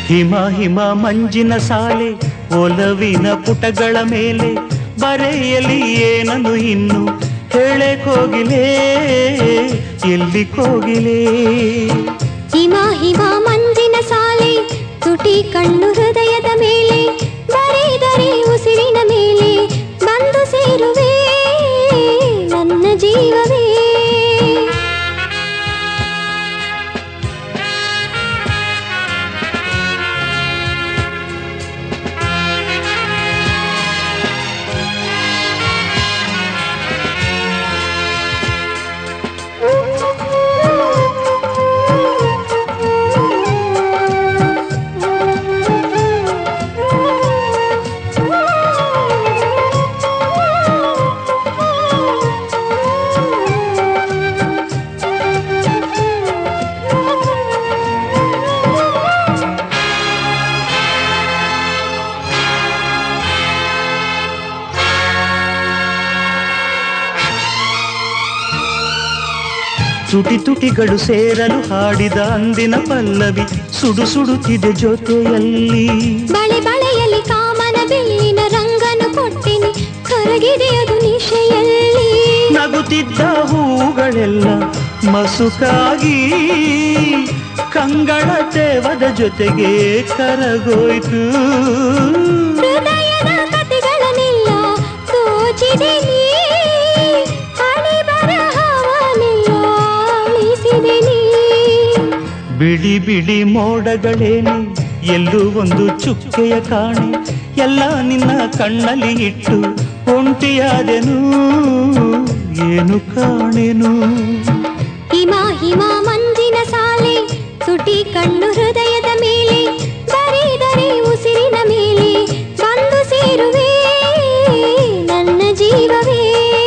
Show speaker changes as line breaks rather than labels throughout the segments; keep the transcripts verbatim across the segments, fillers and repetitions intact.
ಹಿಮ ಹಿಮ ಮಂಜಿನ ಸಾಲೆ ಒಲವಿನ ಪುಟಗಳ ಮೇಲೆ ಬರೆಯಲಿ ಏನನು ಇನ್ನು ಹೇಳೆ ಕೋಗಿಲೆ ಎಲ್ಲಿ ಕೋಗಿಲೆ.
ಹಿಮ ಹಿಮ ಮಂಜಿನ ಸಾಲೆ ತುಟಿ ಕಣ್ಣು ಹೃದಯದ ಮೇಲೆ ಬರೆದರೆ ಉಸಿರಿನ ಮೇಲೆ ಬಂದು ಸೇರುವೆ ನನ್ನ ಜೀವವೇ.
ತುಟಿ ತುಟಿಗಳು ಸೇರಲು ಹಾಡಿದ ಅಂದಿನ ಪಲ್ಲವಿ ಸುಡು ಸುಡುತ್ತಿದೆ ಜೊತೆಯಲ್ಲಿ.
ಬಳೆ ಬಳೆಯಲ್ಲಿ ಕಾಮನ ಬಿಲ್ಲಿನ ರಂಗನು ಕೊಟ್ಟಿನಿ ಕರಗಿದೆ ಅದು ನಿಶೆಯಲ್ಲಿ.
ನಗುತ್ತಿದ್ದ ಹೂಗಳೆಲ್ಲ ಮಸುಕಾಗಿ ಕಂಗಳ ತೇವದ ಜೊತೆಗೆ ಕರಗೋಯ್ತು.
ಹೃದಯದ ಕಥೆಗಳನ್ನೆಲ್ಲ ತೋಚಿದೆ ನೀ
ಬಿಡಿ ಬಿಡಿ ಮೋಡಗಳೇನೆ ಎಲ್ಲೂ ಒಂದು ಚುಕ್ಕೆಯ ಕಾಣೆ ಎಲ್ಲ ನಿನ್ನ ಕಣ್ಣಲ್ಲಿ ಇಟ್ಟು ಒಂಟಿಯಾದೆನು ಏನು ಕಾಣೆನು.
ಹಿಮ ಹಿಮ ಮಂಜಿನ ಸಾಲೆ ತುಟಿ ಕಣ್ಣು ಹೃದಯದ ಮೇಲೆ ಬರೆದರೆ ಉಸಿರಿನ ಮೇಲೆ ಬಂದು ಸೇರುವೆ ನನ್ನ ಜೀವವೇ.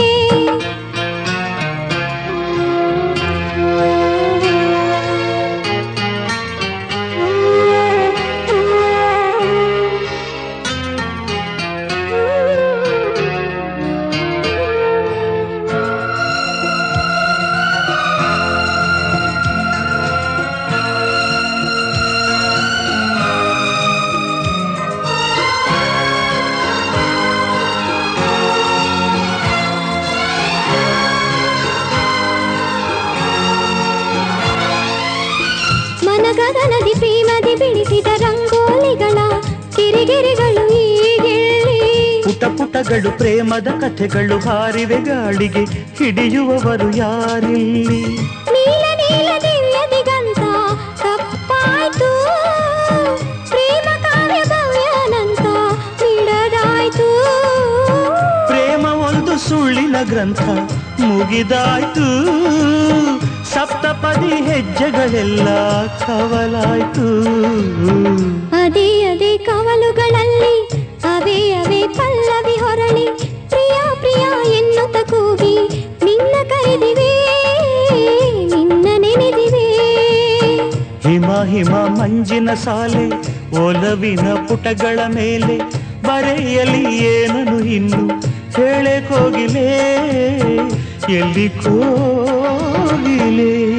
ಗಗನದಿ ಪ್ರೇಮದಿ ಬಿಡಿಸಿದ ರಂಗೋಲಿಗಳ ಕಿರಿಗೆರೆಗಳು ಈಗೆಲ್ಲಿ.
ಪುಟ ಪುಟಗಳು ಪ್ರೇಮದ ಕಥೆಗಳು ಹಾರಿವೆ ಗಾಳಿಗೆ ಹಿಡಿಯುವವರು ಯಾರಿಲ್ಲಿ.
ನೀಲ ನೀಲ ದಿವ್ಯ ದಿಗಂತ ತಪ್ಪಾಯ್ತು ಪ್ರೇಮ ಕಾವ್ಯ ಭವ್ಯನಂತ ಬಿಡದಾಯ್ತು.
ಪ್ರೇಮ ಒಂದು ಸುಳ್ಳಿನ ಗ್ರಂಥ ಮುಗಿದಾಯ್ತು. ಸಪ್ತಪದಿ ಹೆಜ್ಜೆಗಳೆಲ್ಲ ಕವಲಾಯ್ತು.
ಅದೇ ಅದೇ ಕವಲುಗಳಲ್ಲಿ ಅವೇ ಅವೇ ಪಲ್ಲವಿ ಹೊರಳಿ ಪ್ರಿಯ ಪ್ರಿಯ ಎನ್ನುತ್ತ ಕೂಗಿ ನಿನ್ನ ಕರೆದಿವೆ ನಿನ್ನ ನೆನೆದಿವೆ.
ಹಿಮ ಹಿಮ ಮಂಜಿನ ಸಾಲೆ ಒಲವಿನ ಪುಟಗಳ ಮೇಲೆ ಬರೆಯಲಿ ಏನನು ಇನ್ನು ಹೇಳೆ ಕೋಗಿಲೆ ಎಲ್ಲಿ ಕೋಗಿಲೆ.